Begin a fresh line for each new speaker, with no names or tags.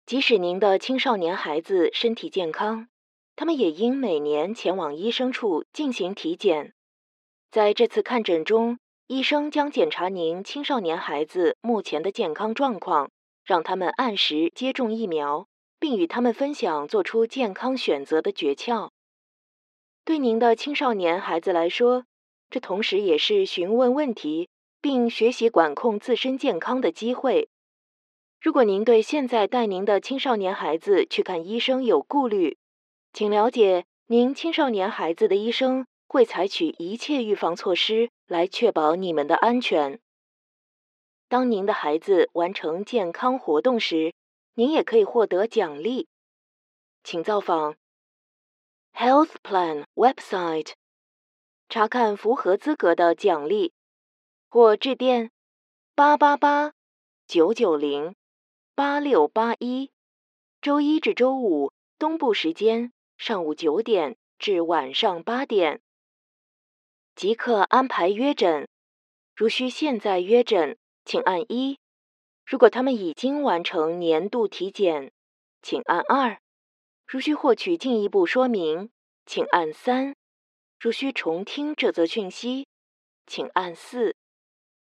即使您的青少年孩子身体健康，他们也应每年前往医生处进行体检。在这次看诊中，医生将检查您青少年孩子目前的健康状况，让他们按时接种疫苗，并与他们分享做出健康选择的诀窍。对您的青少年孩子来说，这同时也是询问问题并学习管控自身健康的机会。如果您对现在带您的青少年孩子去看医生有顾虑，请了解您青少年孩子的医生会采取一切预防措施来确保你们的安全。当您的孩子完成健康活动时，您也可以获得奖励。请造访 Health Plan website 查看符合资格的奖励，或致电888-990-8681，周一至周五东部时间上午9点至晚上8点。即刻安排约诊，如需现在约诊，请按1；如果他们已经完成年度体检，请按2；如需获取进一步说明，请按3；如需重听这则讯息，请按4。